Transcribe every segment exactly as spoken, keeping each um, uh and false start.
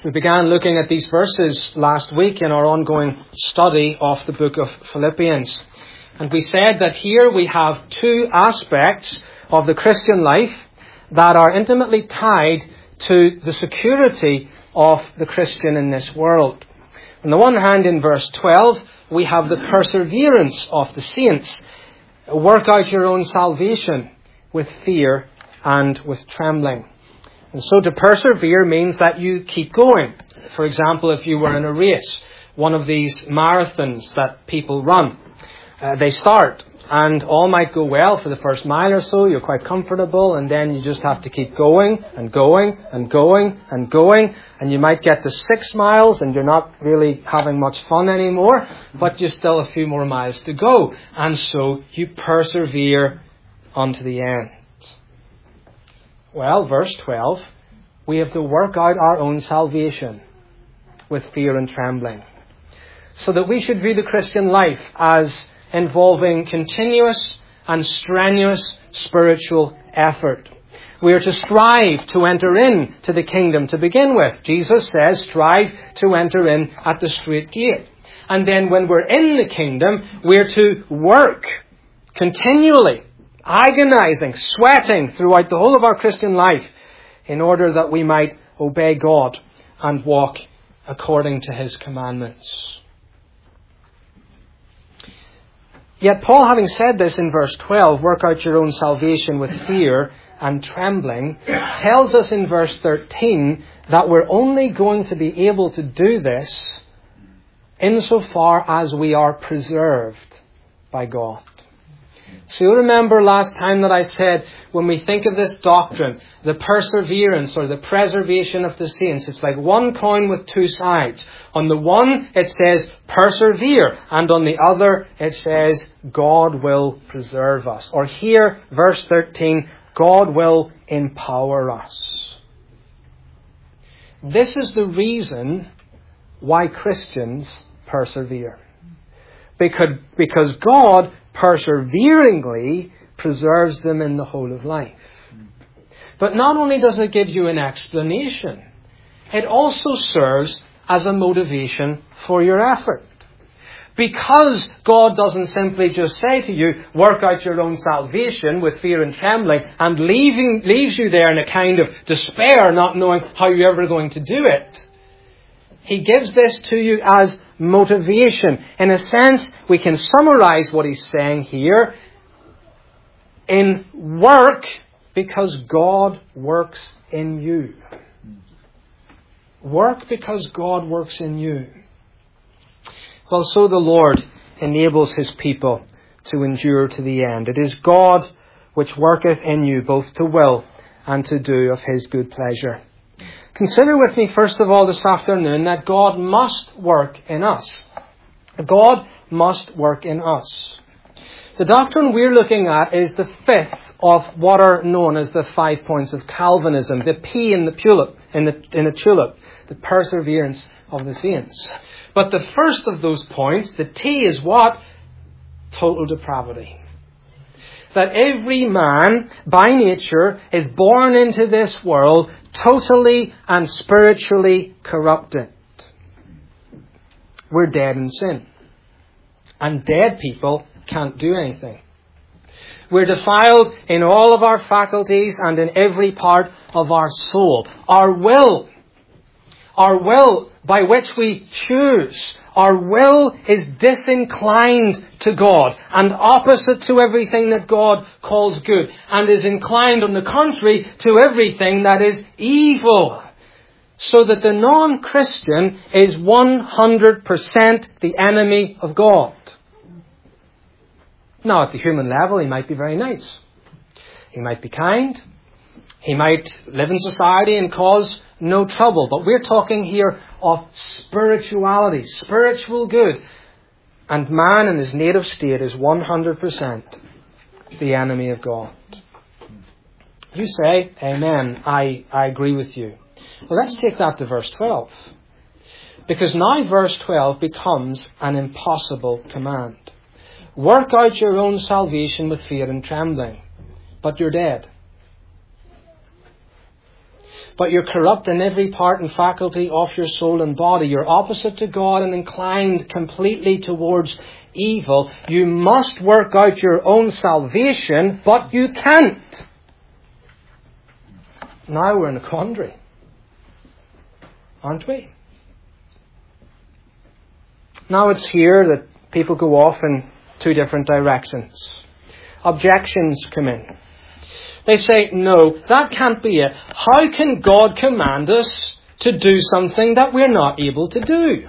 We began looking at these verses last week in our ongoing study of the book of Philippians. And we said that here we have two aspects of the Christian life that are intimately tied to the security of the Christian in this world. On the one hand, in verse twelve, we have the perseverance of the saints. Work out your own salvation with fear and with trembling. And so to persevere means that you keep going. For example, if you were in a race, one of these marathons that people run, uh, they start and all might go well for the first mile or so. You're quite comfortable, and then you just have to keep going and going and going and going. And you might get to six miles and you're not really having much fun anymore, but you've still a few more miles to go. And so you persevere unto the end. Well, verse twelve, we have to work out our own salvation with fear and trembling. So that we should view the Christian life as involving continuous and strenuous spiritual effort. We are to strive to enter in to the kingdom to begin with. Jesus says, strive to enter in at the strait gate. And then when we're in the kingdom, we're to work continually, agonizing, sweating throughout the whole of our Christian life in order that we might obey God and walk according to His commandments. Yet Paul, having said this in verse twelve, work out your own salvation with fear and trembling, tells us in verse thirteen that we're only going to be able to do this insofar as we are preserved by God. So you remember last time that I said, when we think of this doctrine, the perseverance or the preservation of the saints, it's like one coin with two sides. On the one, it says persevere, and on the other, it says God will preserve us. Or here, verse thirteen, God will empower us. This is the reason why Christians persevere. Because, because God perseveringly preserves them in the whole of life. But not only does it give you an explanation, it also serves as a motivation for your effort. Because God doesn't simply just say to you, work out your own salvation with fear and trembling, and leaving, leaves you there in a kind of despair, not knowing how you're ever going to do it. He gives this to you as motivation. In a sense, we can summarize what he's saying here in work because God works in you. Work because God works in you. Well, so the Lord enables His people to endure to the end. It is God which worketh in you both to will and to do of His good pleasure. Consider with me, first of all, this afternoon, that God must work in us. God must work in us. The doctrine we're looking at is the fifth of what are known as the five points of Calvinism. The P in the tulip, in the, in the tulip, the perseverance of the saints. But the first of those points, the T, is what? Total depravity. That every man, by nature, is born into this world totally and spiritually corrupted. We're dead in sin. And dead people can't do anything. We're defiled in all of our faculties and in every part of our soul. Our will, our will by which we choose, our will is disinclined to God and opposite to everything that God calls good, and is inclined, on the contrary, to everything that is evil. So that the non-Christian is one hundred percent the enemy of God. Now, at the human level, he might be very nice. He might be kind. He might live in society and cause no trouble. But we're talking here of spirituality, spiritual good. And man in his native state is one hundred percent the enemy of God. You say, Amen, I, I agree with you. Well, let's take that to verse twelve. Because now verse twelve becomes an impossible command. Work out your own salvation with fear and trembling. But you're dead. but you're corrupt in every part and faculty of your soul and body. You're opposite to God and inclined completely towards evil. You must work out your own salvation, but you can't. Now we're in a quandary, aren't we? Now it's here that people go off in two different directions. Objections come in. They say, no, that can't be it. How can God command us to do something that we're not able to do?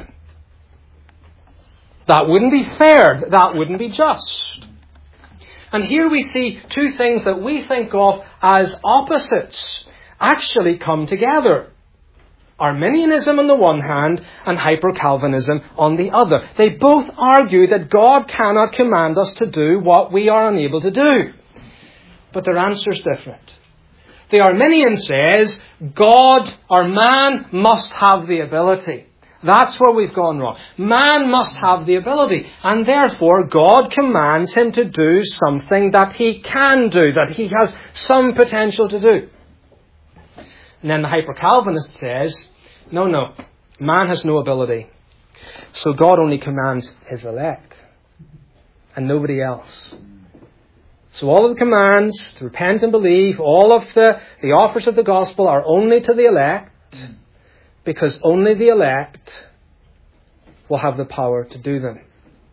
That wouldn't be fair. That wouldn't be just. And here we see two things that we think of as opposites actually come together. Arminianism on the one hand and Hyper-Calvinism on the other. They both argue that God cannot command us to do what we are unable to do. But their answer is different. The Arminian says God or man must have the ability. That's where we've gone wrong. Man must have the ability, and therefore God commands him to do something that he can do, that he has some potential to do. And then the Hyper-Calvinist says, no, no, man has no ability. So God only commands his elect and nobody else. So all of the commands to repent and believe, all of the, the offers of the gospel are only to the elect, because only the elect will have the power to do them.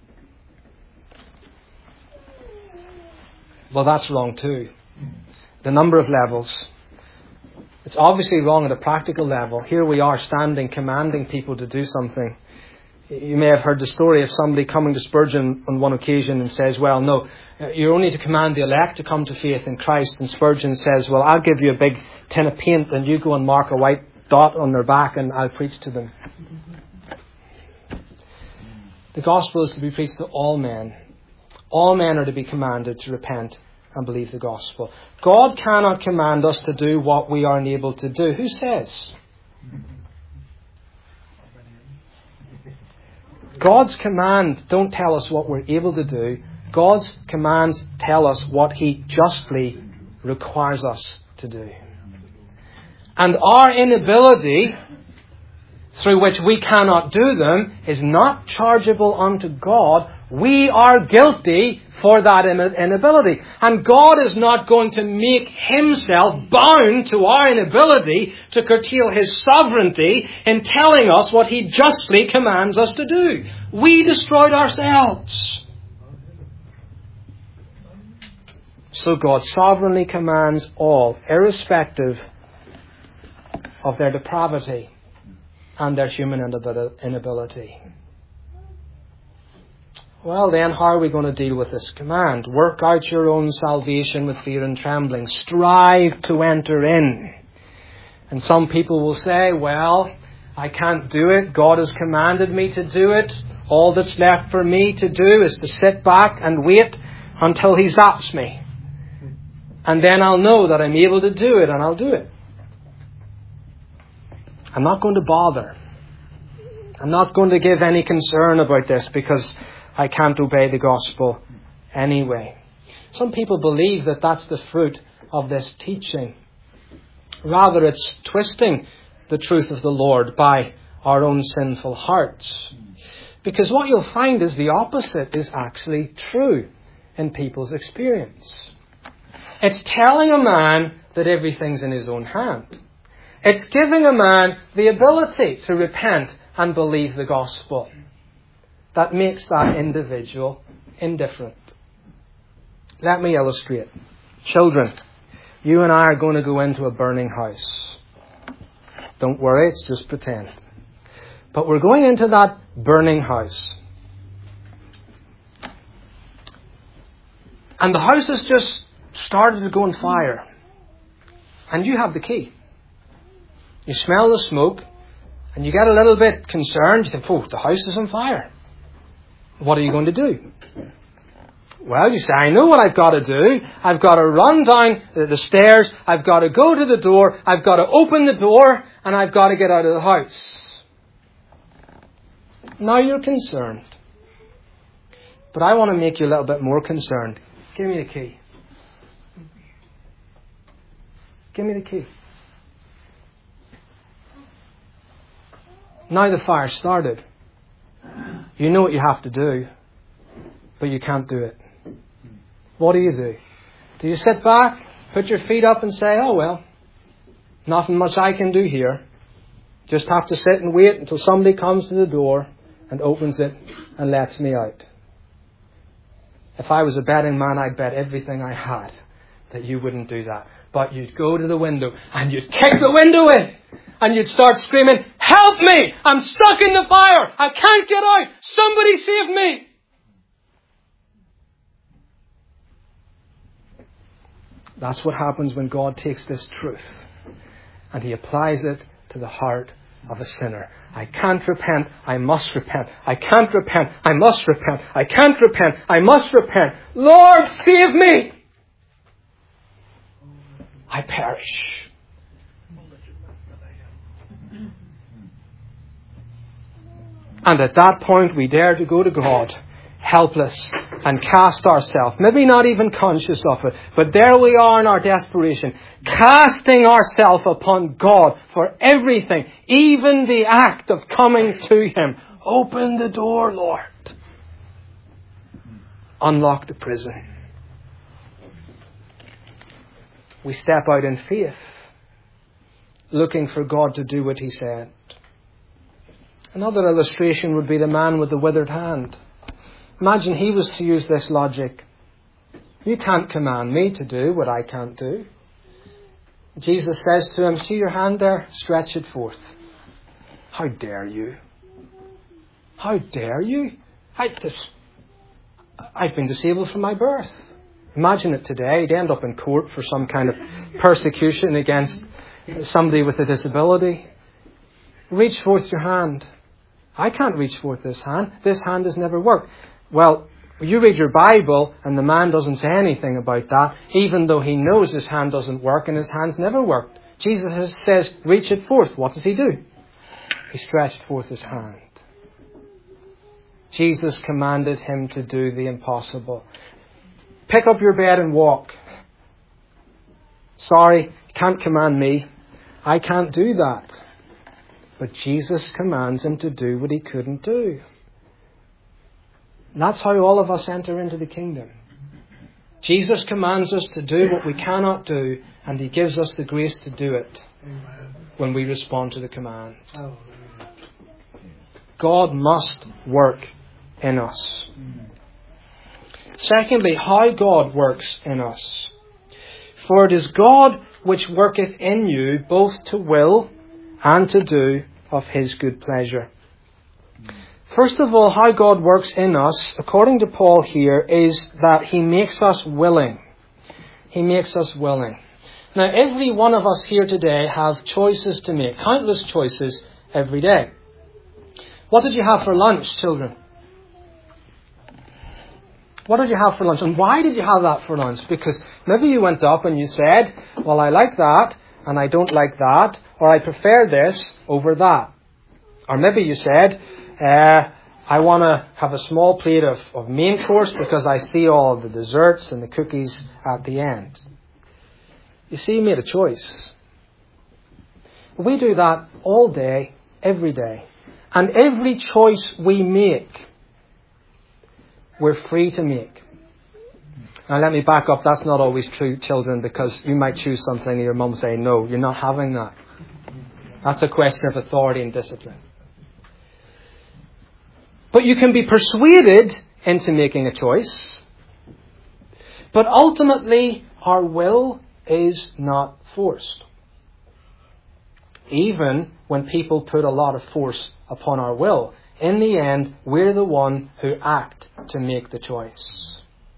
Well, that's wrong too. The number of levels. It's obviously wrong at a practical level. Here we are standing, commanding people to do something. You may have heard the story of somebody coming to Spurgeon on one occasion and says, well, no, you're only to command the elect to come to faith in Christ. And Spurgeon says, well, I'll give you a big tin of paint and you go and mark a white dot on their back and I'll preach to them. The gospel is to be preached to all men. All men are to be commanded to repent and believe the gospel. God cannot command us to do what we are unable to do. Who says? God's commands don't tell us what we're able to do. God's commands tell us what He justly requires us to do. And our inability, through which we cannot do them, is not chargeable unto God. We are guilty for that inability. And God is not going to make Himself bound to our inability to curtail His sovereignty in telling us what He justly commands us to do. We destroyed ourselves. So God sovereignly commands all, irrespective of their depravity and their human inability. Well then, how are we going to deal with this command? Work out your own salvation with fear and trembling. Strive to enter in. And some people will say, well, I can't do it. God has commanded me to do it. All that's left for me to do is to sit back and wait until He zaps me. And then I'll know that I'm able to do it, and I'll do it. I'm not going to bother. I'm not going to give any concern about this because I can't obey the gospel anyway. Some people believe that that's the fruit of this teaching. Rather, it's twisting the truth of the Lord by our own sinful hearts. Because what you'll find is the opposite is actually true in people's experience. It's telling a man that everything's in his own hand. It's giving a man the ability to repent and believe the gospel. That makes that individual indifferent. Let me illustrate. Children, you and I are going to go into a burning house. Don't worry, it's just pretend. But we're going into that burning house. And the house has just started to go on fire. And you have the key. You smell the smoke and you get a little bit concerned. You think, oh, the house is on fire. What are you going to do? Well, you say, I know what I've got to do. I've got to run down the stairs. I've got to go to the door. I've got to open the door. And I've got to get out of the house. Now you're concerned. But I want to make you a little bit more concerned. Give me the key. Give me the key. Now the fire started. You know what you have to do, but you can't do it. What do you do? Do you sit back, put your feet up and say, oh well, nothing much I can do here. Just have to sit and wait until somebody comes to the door and opens it and lets me out. If I was a betting man, I'd bet everything I had that you wouldn't do that. But you'd go to the window and you'd kick the window in and you'd start screaming, help me! I'm stuck in the fire! I can't get out! Somebody save me! That's what happens when God takes this truth and He applies it to the heart of a sinner. I can't repent, I must repent. I can't repent, I must repent. I can't repent, I must repent. Lord, save me! I perish. And at that point we dare to go to God, helpless, and cast ourselves, maybe not even conscious of it, but there we are in our desperation, casting ourselves upon God for everything, even the act of coming to Him. Open the door, Lord. Unlock the prison. We step out in faith, looking for God to do what He said. Another illustration would be the man with the withered hand. Imagine he was to use this logic. You can't command me to do what I can't do. Jesus says to him, see your hand there? Stretch it forth. How dare you? How dare you? I, this, I've been disabled from my birth. Imagine it today. He'd end up in court for some kind of persecution against somebody with a disability. Reach forth your hand. I can't reach forth this hand. This hand has never worked. Well, you read your Bible and the man doesn't say anything about that, even though he knows his hand doesn't work and his hand's never worked. Jesus says, reach it forth. What does he do? He stretched forth his hand. Jesus commanded him to do the impossible. Pick up your bed and walk. Sorry, you can't command me. I can't do that. But Jesus commands him to do what he couldn't do. And that's how all of us enter into the kingdom. Jesus commands us to do what we cannot do, and He gives us the grace to do it when we respond to the command. God must work in us. Secondly, how God works in us. For it is God which worketh in you both to will and to do of His good pleasure. First of all, how God works in us, according to Paul here, is that He makes us willing. He makes us willing. Now, every one of us here today have choices to make, countless choices every day. What did you have for lunch, children? What did you have for lunch? And why did you have that for lunch? Because maybe you went up and you said, well, I like that, and I don't like that, or I prefer this over that. Or maybe you said, uh, I want to have a small plate of, of main course because I see all of the desserts and the cookies at the end. You see, you made a choice. We do that all day, every day. And every choice we make, we're free to make. Now let me back up. That's not always true, children, because you might choose something and your mum say, no, you're not having that. That's a question of authority and discipline. But you can be persuaded into making a choice. But ultimately, our will is not forced. Even when people put a lot of force upon our will, in the end, we're the one who act to make the choice.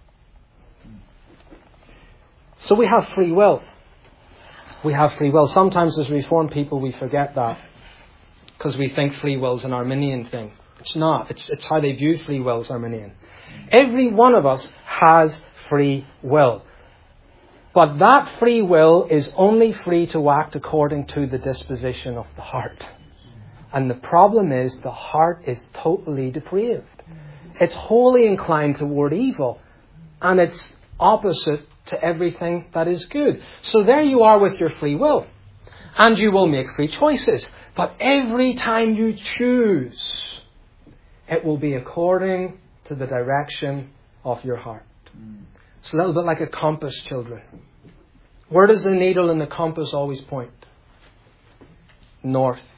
So we have free will. We have free will. Sometimes as Reformed people, we forget that because we think free will is an Arminian thing. It's not. It's, it's how they view free will as Arminian. Every one of us has free will. But that free will is only free to act according to the disposition of the heart. And the problem is the heart is totally depraved. It's wholly inclined toward evil. And it's opposite to everything that is good. So there you are with your free will. and you will make free choices. But every time you choose, it will be according to the direction of your heart. It's a little bit like a compass, children. Where does the needle in the compass always point? North.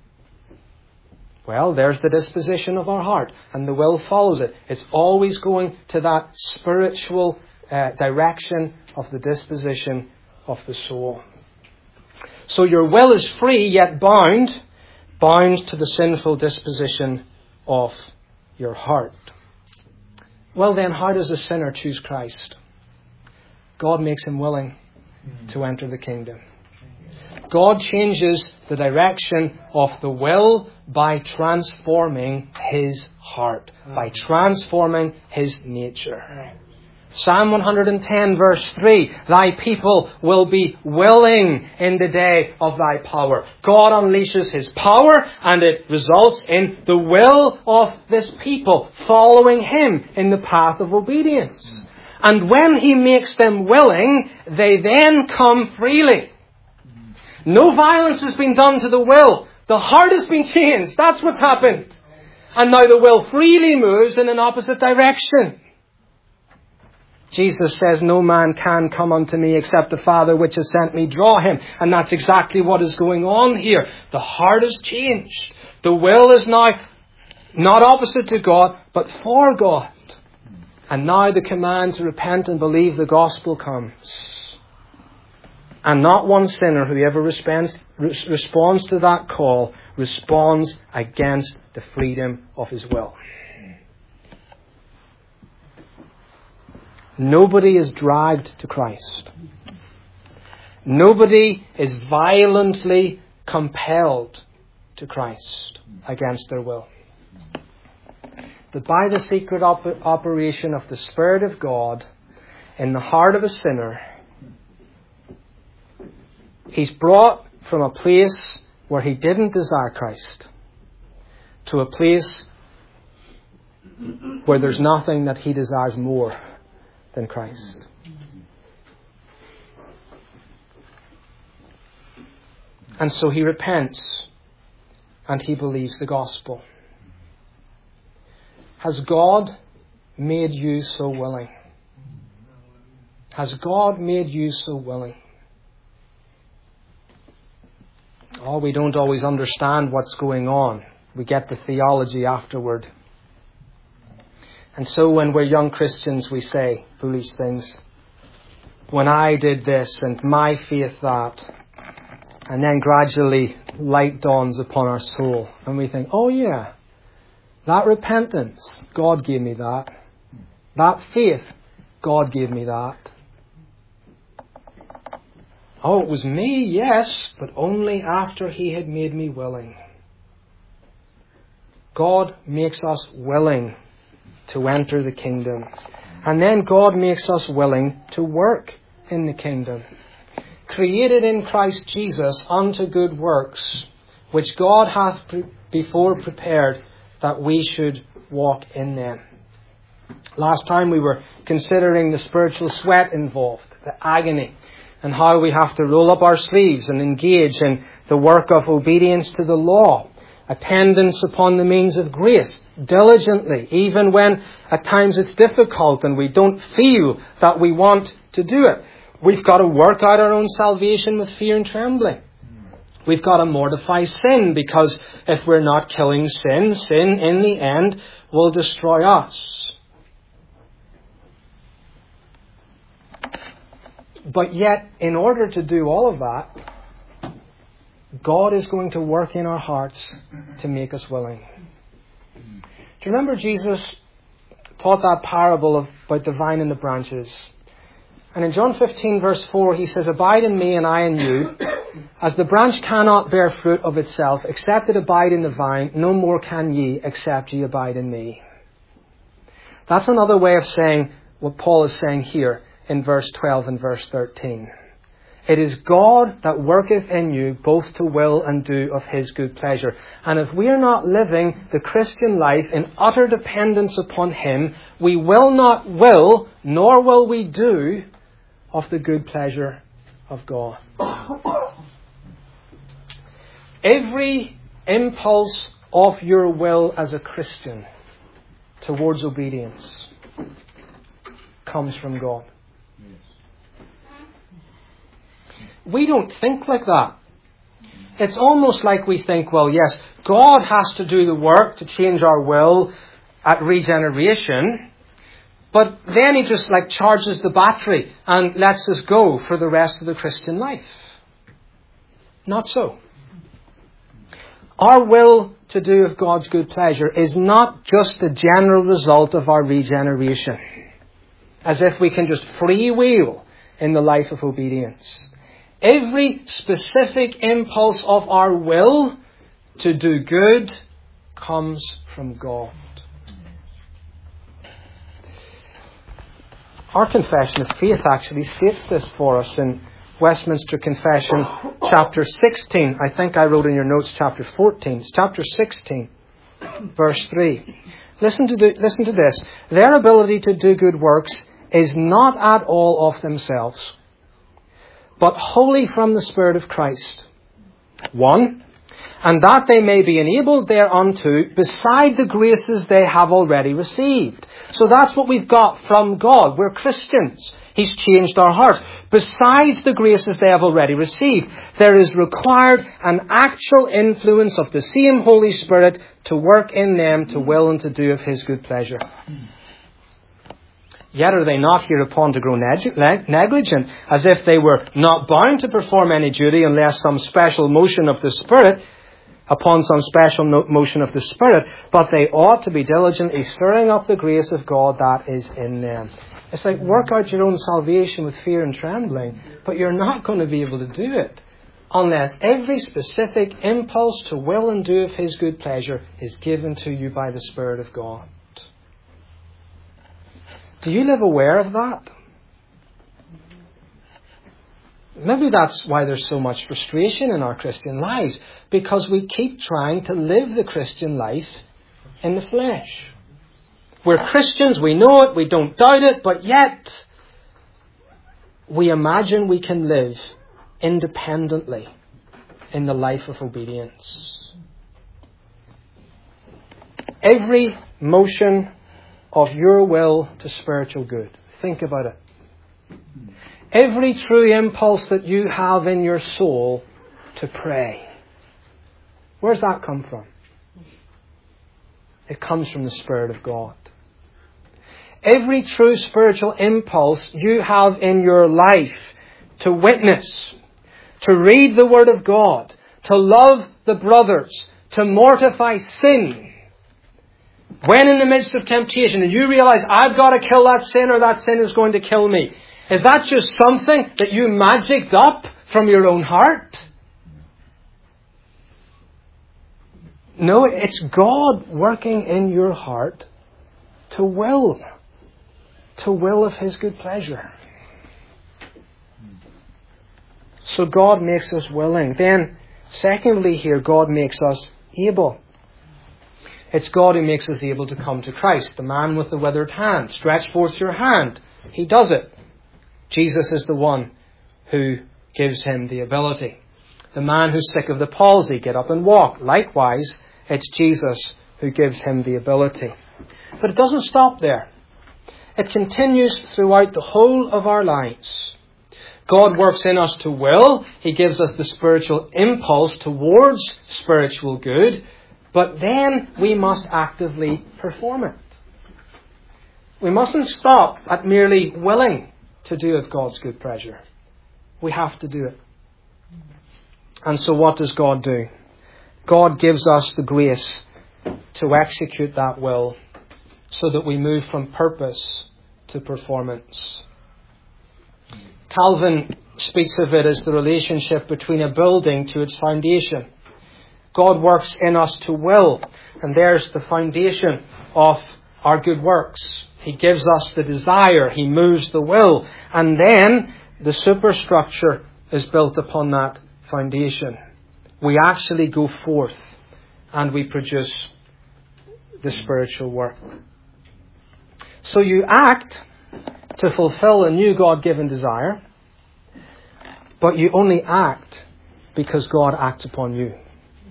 Well, there's the disposition of our heart, and the will follows it. It's always going to that spiritual uh, direction of the disposition of the soul. So your will is free, yet bound, bound to the sinful disposition of your heart. Well then, how does a sinner choose Christ? God makes him willing to enter the kingdom. God changes the direction of the will by transforming his heart, by transforming his nature. Psalm one hundred ten verse three, thy people will be willing in the day of thy power. God unleashes his power, and it results in the will of this people following him in the path of obedience. And when he makes them willing, they then come freely. No violence has been done to the will. The heart has been changed. That's what's happened. And now the will freely moves in an opposite direction. Jesus says, no man can come unto me except the Father which has sent me draw him. And that's exactly what is going on here. The heart has changed. The will is now not opposite to God, but for God. And now the command to repent and believe the gospel comes. And not one sinner who ever responds, responds to that call responds against the freedom of his will. Nobody is dragged to Christ. Nobody is violently compelled to Christ against their will. But by the secret op- operation of the Spirit of God in the heart of a sinner, he's brought from a place where he didn't desire Christ to a place where there's nothing that he desires more than Christ. And so he repents and he believes the gospel. Has God made you so willing? Has God made you so willing? Oh, we don't always understand what's going on. We get the theology afterward. And so when we're young Christians, we say foolish things. When I did this and my faith that. And then gradually light dawns upon our soul. And we think, oh yeah, that repentance, God gave me that. That faith, God gave me that. Oh, it was me, yes, but only after he had made me willing. God makes us willing to enter the kingdom. And then God makes us willing to work in the kingdom. Created in Christ Jesus unto good works, which God hath pre- before prepared that we should walk in them. Last time we were considering the spiritual sweat involved, the agony, and how we have to roll up our sleeves and engage in the work of obedience to the law, attendance upon the means of grace, diligently, even when at times it's difficult and we don't feel that we want to do it. We've got to work out our own salvation with fear and trembling. We've got to mortify sin, because if we're not killing sin, sin in the end will destroy us. But yet, in order to do all of that, God is going to work in our hearts to make us willing. Do you remember Jesus taught that parable of, about the vine and the branches? And in John fifteen verse four, he says, abide in me and I in you. As the branch cannot bear fruit of itself, except it abide in the vine, no more can ye, except ye abide in me. That's another way of saying what Paul is saying here in verse twelve and verse thirteen. It is God that worketh in you both to will and do of his good pleasure. And if we are not living the Christian life in utter dependence upon him, we will not will, nor will we do, of the good pleasure of God. Every impulse of your will as a Christian towards obedience comes from God. We don't think like that. It's almost like we think, well, yes, God has to do the work to change our will at regeneration, but then He just like charges the battery and lets us go for the rest of the Christian life. Not so. Our will to do of God's good pleasure is not just the general result of our regeneration, as if we can just freewheel in the life of obedience. Every specific impulse of our will to do good comes from God. Our confession of faith actually states this for us in Westminster Confession, chapter sixteen. I think I wrote in your notes chapter fourteen. It's chapter sixteen, verse three. Listen to, the, listen to this. Their ability to do good works is not at all of themselves, but wholly from the Spirit of Christ. One, and that they may be enabled thereunto beside the graces they have already received. So that's what we've got from God. We're Christians. He's changed our hearts. Besides the graces they have already received, there is required an actual influence of the same Holy Spirit to work in them to will and to do of His good pleasure. Yet are they not hereupon to grow neg- negligent, as if they were not bound to perform any duty unless some special motion of the Spirit, upon some special no- motion of the Spirit, but they ought to be diligently stirring up the grace of God that is in them. It's like work out your own salvation with fear and trembling, but you're not going to be able to do it unless every specific impulse to will and do of His good pleasure is given to you by the Spirit of God. Do you live aware of that? Maybe that's why there's so much frustration in our Christian lives, because we keep trying to live the Christian life in the flesh. We're Christians, we know it, we don't doubt it, but yet we imagine we can live independently in the life of obedience. Every motion of your will to spiritual good. Think about it. Every true impulse that you have in your soul to pray. Where's that come from? It comes from the Spirit of God. Every true spiritual impulse you have in your life to witness, to read the Word of God, to love the brothers, to mortify sin. When in the midst of temptation and you realize, I've got to kill that sin or that sin is going to kill me. Is that just something that you magicked up from your own heart? No, it's God working in your heart to will. To will of His good pleasure. So God makes us willing. Then, secondly here, God makes us able. It's God who makes us able to come to Christ. The man with the withered hand. Stretch forth your hand. He does it. Jesus is the one who gives him the ability. The man who's sick of the palsy, get up and walk. Likewise, it's Jesus who gives him the ability. But it doesn't stop there. It continues throughout the whole of our lives. God works in us to will. He gives us the spiritual impulse towards spiritual good. But then we must actively perform it. We mustn't stop at merely willing to do of God's good pleasure. We have to do it. And so what does God do? God gives us the grace to execute that will so that we move from purpose to performance. Calvin speaks of it as the relationship between a building to its foundation. God works in us to will, and there's the foundation of our good works. He gives us the desire, He moves the will, and then the superstructure is built upon that foundation. We actually go forth and we produce the spiritual work. So you act to fulfill a new God-given desire, but you only act because God acts upon you.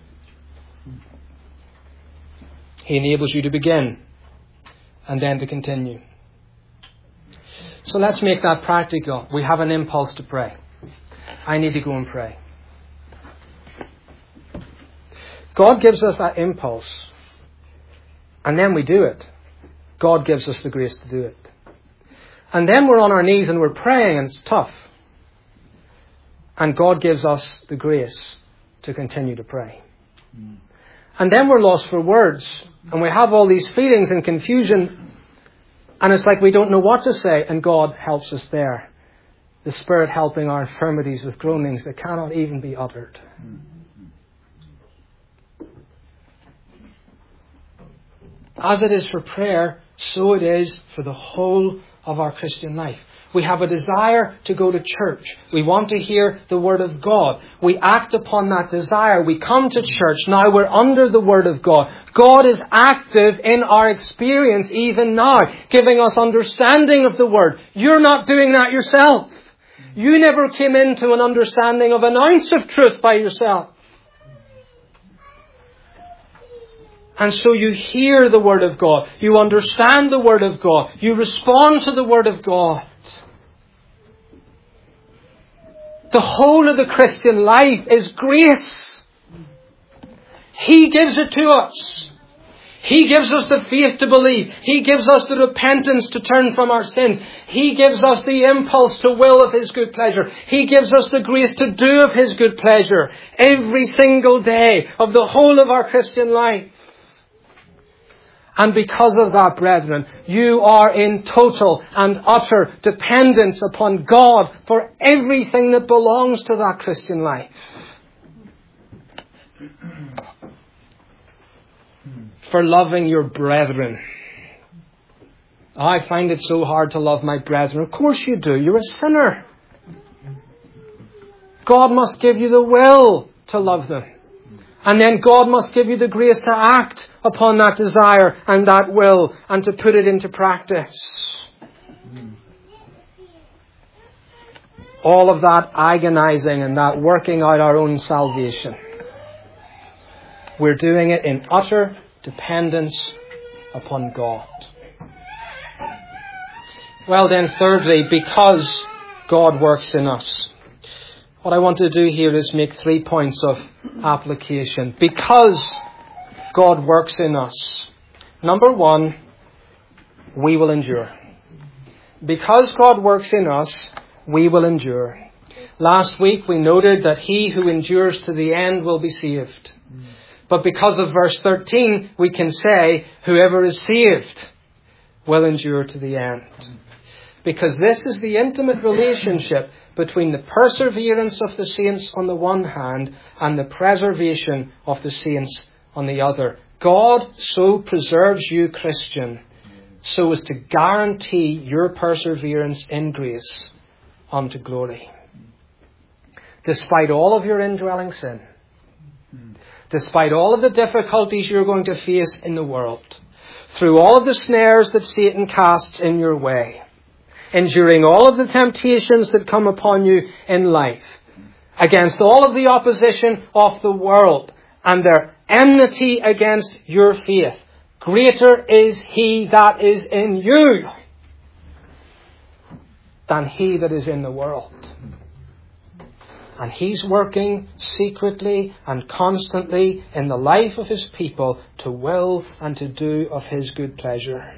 He enables you to begin and then to continue. So let's make that practical. We have an impulse to pray. I need to go and pray. God gives us that impulse, and then we do it. God gives us the grace to do it. And then we're on our knees and we're praying, and it's tough. And God gives us the grace to continue to pray. Mm. And then we're lost for words, and we have all these feelings and confusion, and it's like we don't know what to say, and God helps us there. The Spirit helping our infirmities with groanings that cannot even be uttered. Mm. As it is for prayer, so it is for the whole of our Christian life. We have a desire to go to church. We want to hear the Word of God. We act upon that desire. We come to church. Now we're under the Word of God. God is active in our experience even now, giving us understanding of the Word. You're not doing that yourself. You never came into an understanding of an ounce of truth by yourself. And so you hear the Word of God. You understand the Word of God. You respond to the Word of God. The whole of the Christian life is grace. He gives it to us. He gives us the faith to believe. He gives us the repentance to turn from our sins. He gives us the impulse to will of His good pleasure. He gives us the grace to do of His good pleasure every single day of the whole of our Christian life. And because of that, brethren, you are in total and utter dependence upon God for everything that belongs to that Christian life. For loving your brethren. I find it so hard to love my brethren. Of course you do. You're a sinner. God must give you the will to love them. And then God must give you the grace to act upon that desire and that will and to put it into practice. All of that agonizing and that working out our own salvation. We're doing it in utter dependence upon God. Well then, thirdly, because God works in us. What I want to do here is make three points of application. Because God works in us. Number one, we will endure. Because God works in us, we will endure. Last week we noted that he who endures to the end will be saved. But because of verse thirteen, we can say, whoever is saved will endure to the end. Because this is the intimate relationship between the perseverance of the saints on the one hand and the preservation of the saints on the other. God so preserves you, Christian, so as to guarantee your perseverance in grace unto glory. Despite all of your indwelling sin, despite all of the difficulties you're going to face in the world, through all of the snares that Satan casts in your way, enduring all of the temptations that come upon you in life, against all of the opposition of the world and their enmity against your faith, greater is he that is in you than he that is in the world. And he's working secretly and constantly in the life of his people to will and to do of his good pleasure.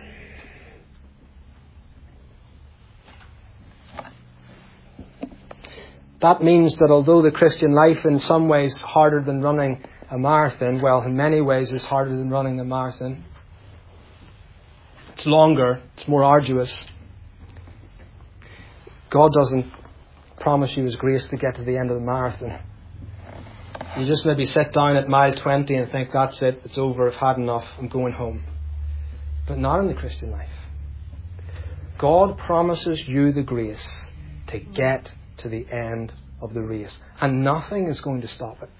That means that although the Christian life in some ways is harder than running a marathon, well, in many ways is harder than running a marathon. It's longer, it's more arduous. God doesn't promise you his grace to get to the end of the marathon. You just maybe sit down at mile twenty and think, that's it, it's over, I've had enough, I'm going home. But not in the Christian life. God promises you the grace to get to the end of the race. And nothing is going to stop it.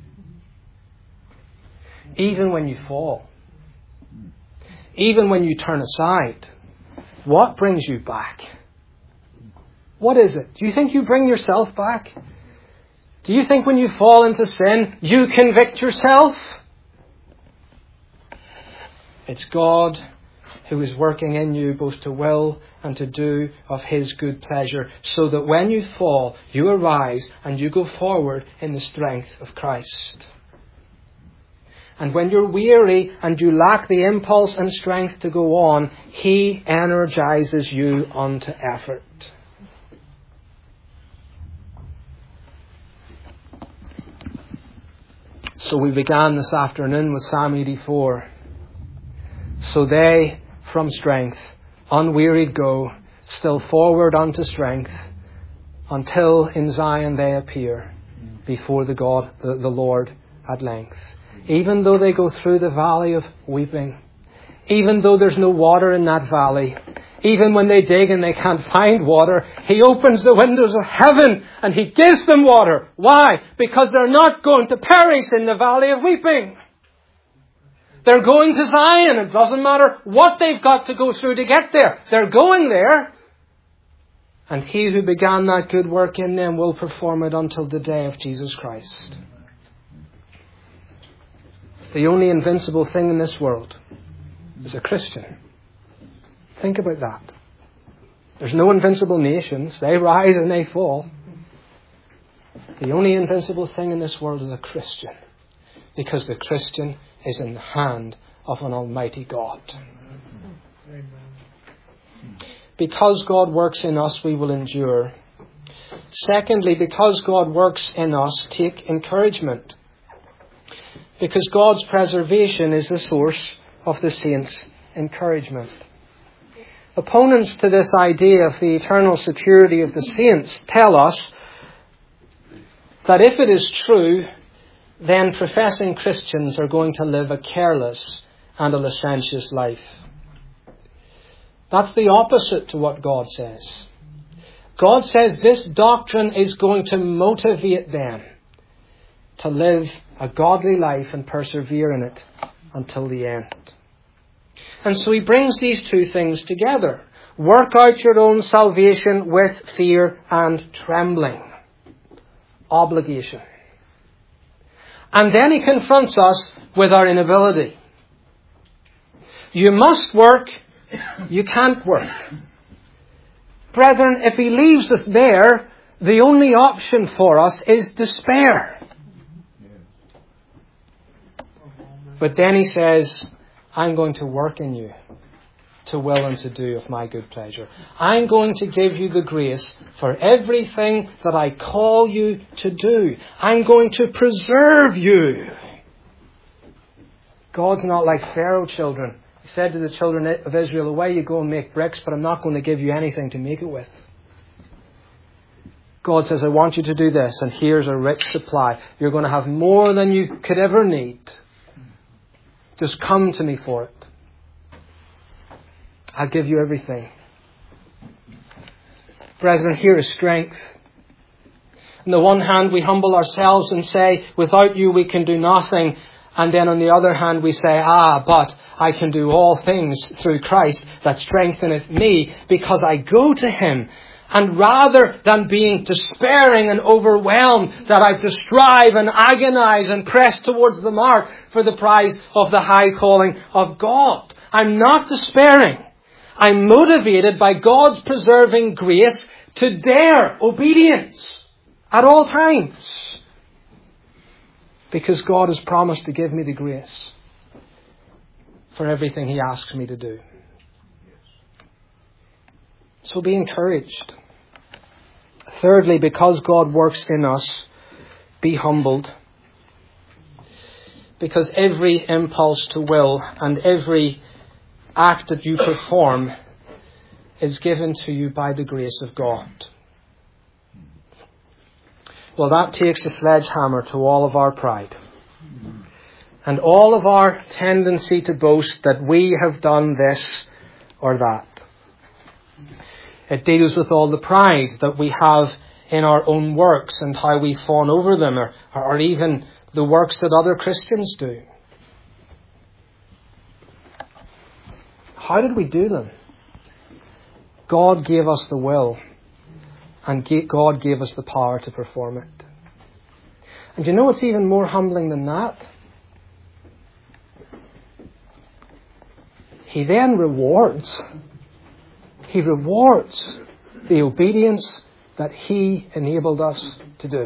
Even when you fall. Even when you turn aside. What brings you back? What is it? Do you think you bring yourself back? Do you think when you fall into sin, you convict yourself? It's God who is working in you both to will and to do of His good pleasure, so that when you fall, you arise and you go forward in the strength of Christ. And when you're weary and you lack the impulse and strength to go on, He energizes you unto effort. So we began this afternoon with Psalm eighty-four. So they from strength, unwearied go, still forward unto strength, until in Zion they appear before the God, the, the Lord at length. Even though they go through the valley of weeping, even though there's no water in that valley, even when they dig and they can't find water, He opens the windows of heaven and He gives them water. Why? Because they're not going to perish in the valley of weeping. They're going to Zion. It doesn't matter what they've got to go through to get there. They're going there. And He who began that good work in them will perform it until the day of Jesus Christ. It's the only invincible thing in this world is a Christian. Think about that. There's no invincible nations. They rise and they fall. The only invincible thing in this world is a Christian. Because the Christian is in the hand of an almighty God. Because God works in us, we will endure. Secondly, because God works in us, take encouragement. Because God's preservation is the source of the saints' encouragement. Opponents to this idea of the eternal security of the saints tell us that if it is true, then professing Christians are going to live a careless and a licentious life. That's the opposite to what God says. God says this doctrine is going to motivate them to live a godly life and persevere in it until the end. And so He brings these two things together. Work out your own salvation with fear and trembling. Obligation. And then He confronts us with our inability. You must work, you can't work. Brethren, if He leaves us there, the only option for us is despair. But then He says, I'm going to work in you to will and to do of my good pleasure. I'm going to give you the grace for everything that I call you to do. I'm going to preserve you. God's not like Pharaoh, children. He said to the children of Israel, away you go and make bricks, but I'm not going to give you anything to make it with. God says, I want you to do this, and here's a rich supply. You're going to have more than you could ever need. Just come to me for it. I'll give you everything. Brethren, here is strength. On the one hand, we humble ourselves and say, without you we can do nothing. And then on the other hand, we say, ah, but I can do all things through Christ that strengtheneth me, because I go to Him. And rather than being despairing and overwhelmed that I have to strive and agonize and press towards the mark for the prize of the high calling of God, I'm not despairing. I'm motivated by God's preserving grace to dare obedience at all times. Because God has promised to give me the grace for everything He asks me to do. So be encouraged. Thirdly, because God works in us, be humbled. Because every impulse to will and every act that you perform is given to you by the grace of God. Well, that takes a sledgehammer to all of our pride. And all of our tendency to boast that we have done this or that. It deals with all the pride that we have in our own works and how we fawn over them, or, or even the works that other Christians do. How did we do them? God gave us the will, and God gave us the power to perform it. And you know what's even more humbling than that? He then rewards. He rewards the obedience that He enabled us to do.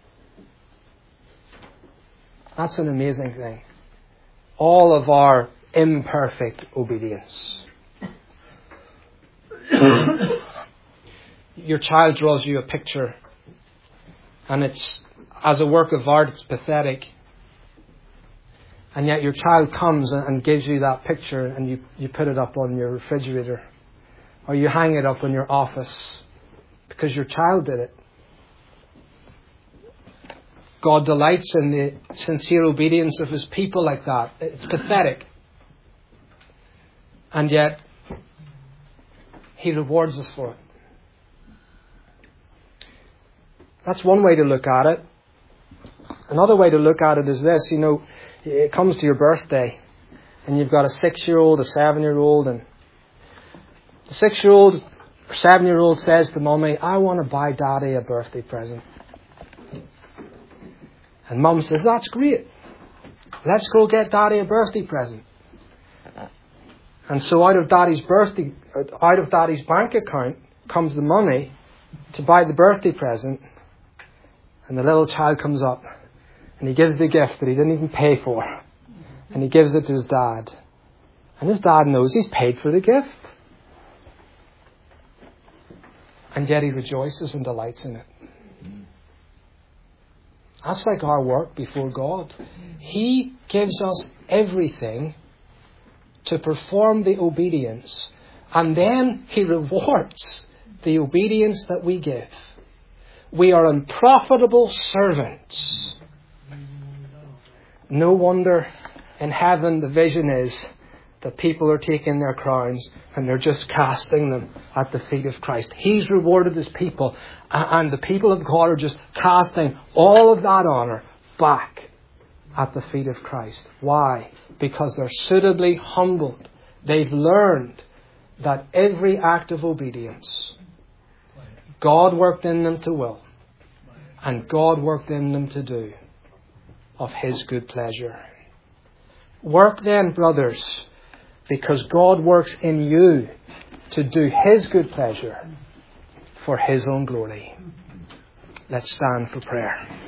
That's an amazing thing. All of our imperfect obedience. Your child draws you a picture, and it's, as a work of art, it's pathetic. And yet your child comes and gives you that picture, and you, you put it up on your refrigerator, or you hang it up in your office because your child did it. God delights in the sincere obedience of His people like that. It's pathetic. And yet He rewards us for it. That's one way to look at it. Another way to look at it is this. You know, it comes to your birthday, and you've got a six-year-old, a seven-year-old, and the six-year-old or seven-year-old says to Mummy, I want to buy Daddy a birthday present. And Mum says, that's great. Let's go get Daddy a birthday present. And so out of Daddy's birthday, out of Daddy's bank account comes the money to buy the birthday present. And the little child comes up and he gives the gift that he didn't even pay for. And he gives it to his dad. And his dad knows he's paid for the gift. And yet he rejoices and delights in it. That's like our work before God. He gives us everything to perform the obedience. And then He rewards the obedience that we give. We are unprofitable servants. No wonder in heaven the vision is that people are taking their crowns and they're just casting them at the feet of Christ. He's rewarded His people, and the people of God are just casting all of that honour back at the feet of Christ. Why? Because they're suitably humbled. They've learned that every act of obedience, God worked in them to will, and God worked in them to do of His good pleasure. Work then, brothers, because God works in you to do His good pleasure for His own glory. Let's stand for prayer.